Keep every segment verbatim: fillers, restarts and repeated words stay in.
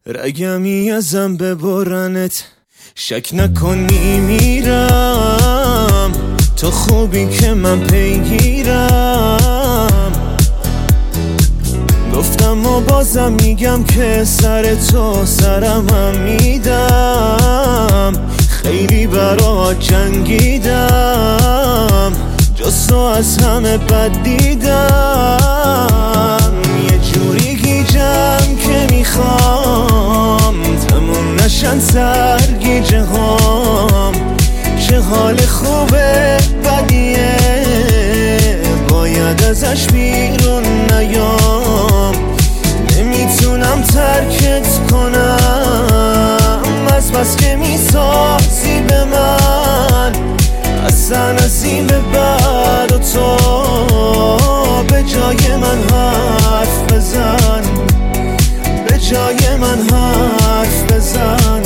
رگمی ازم ببرنت، شک نکنی میرم تو خوبی که من پیگیرم. گفتم و بازم میگم که سر تو سرم هم میدم. خیلی برات جنگیدم، جز تو از همه بد دیدم. یه جوری گیجم که میخوام تموم نشن سرگیجه هام. چه حال خوبه بدیه باید ازش بیرون نیام. نمیتونم ترکت کنم از بس که میسازی به من. اصلا از این به بعد و تو به جای من حرف بزن، به جای من حرف بزن.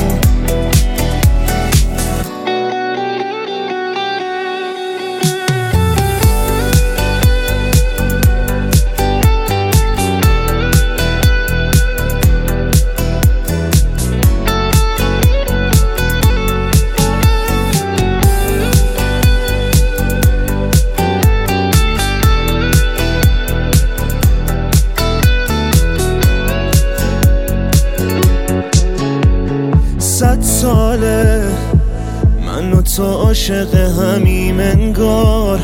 صد ساله من و تو عاشق همیم انگار،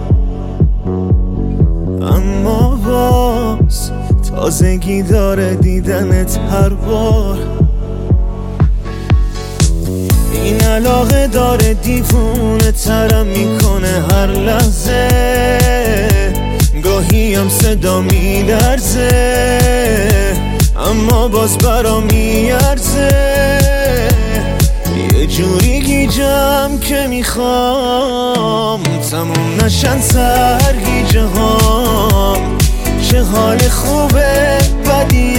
اما باز تازگی داره دیدنت هر بار. این علاقه داره دیوونه ترم میکنه هر لحظه. گاهی هم صدا میلرزه اما باز برام میارزه. یه جوری گیجم که میخوام تموم نشن سرگیجه هام. چه حال خوبه بدیه